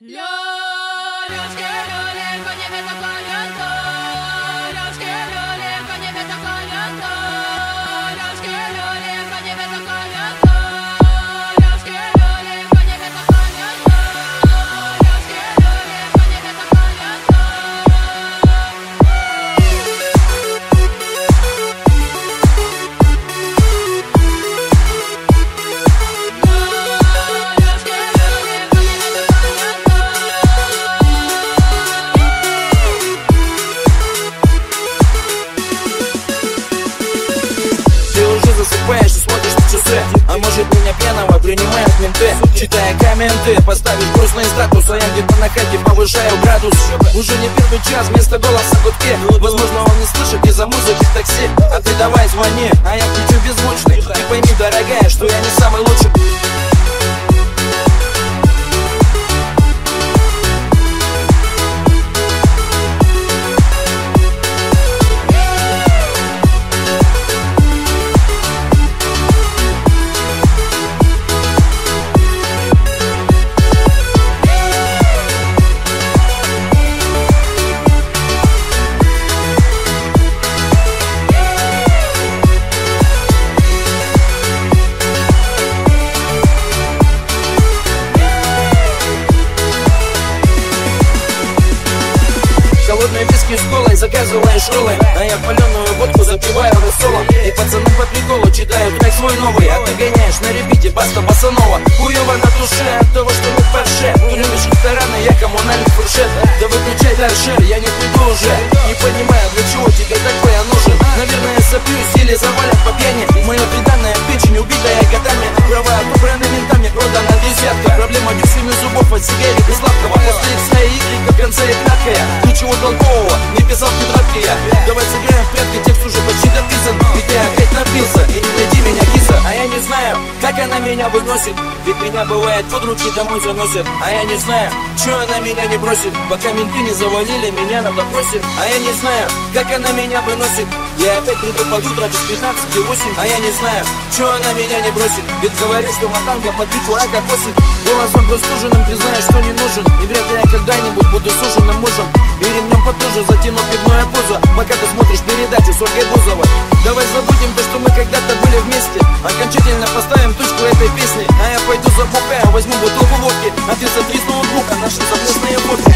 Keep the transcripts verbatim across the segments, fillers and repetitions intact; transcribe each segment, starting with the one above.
Засыпаешь и смотришь на часы, а может меня пьяного принимают менты. Читая комменты, поставишь грустный статус, а я где-то на хате повышаю градус. Уже не первый час, вместо голоса гудки. Возможно, он не слышит из-за музыки в такси. А ты давай звони, а я включу беззвучный. Ты пойми, дорогая, что я не самый лучший. Холодные виски с колой, заказываешь роллы, а я паленую водку запиваю рассолом. И пацаны по приколу читают трек свой новый, а ты гоняешь на репите баста босанова. Хуёво на душе от того, что мы в парше. Ты любишь рестораны, я коммунальный фуршет. Да выключай торшер, я не приду уже. Не понимаю, для чего тебе такой я нужен. Наверное, сопьюсь или завалят по пьяни. Моя приданная печень, убитая годами. Права отобраны ментами, продана десятка. Проблема дюсины зубов от сигарет и сладкого. После их своей игры, как в конце и краткая. Ничего толкового, не писал в тетрадке я. Давай сыграем в прятки, текст уже почти дописан. Ведь я опять напился, и не найди меня, киса. А я не знаю, как она меня выносит. Ведь меня бывает под руки домой заносит. А я не знаю, чё она меня не бросит. Пока менты не завалили меня на допросе. А я не знаю, как она меня выносит. Я опять приду под утро без пятнадцати восемь. А я не знаю, чё она меня не бросит. Ведь говорит, что матанга под битву рака косит. Голосом простуженным признаешь, что не нужен. И вряд ли я когда-нибудь буду суженным мужем. И ремнем потуже затяну пивная поза. Пока ты смотришь передачу с Ольгой Бузовой. Давай забудем то, что мы когда-то были вместе. Окончательно поставим точку этой песни. А я пойду забухаю, возьму бутылку водки. А ты сотри с ноутбука наши совместные фотки.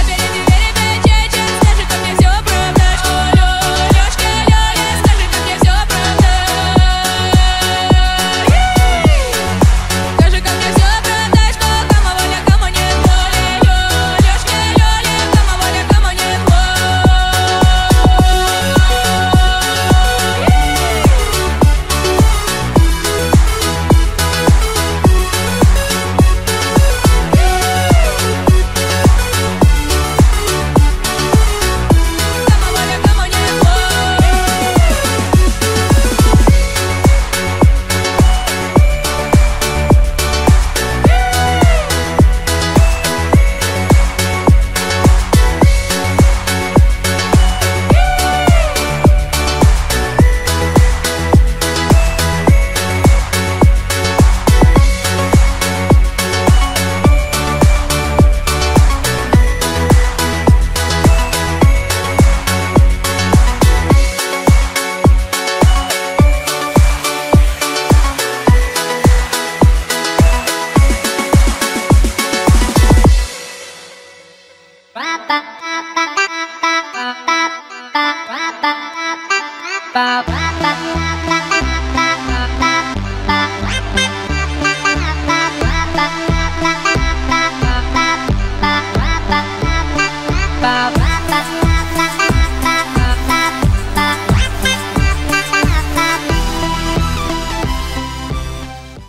Ba ba ba ba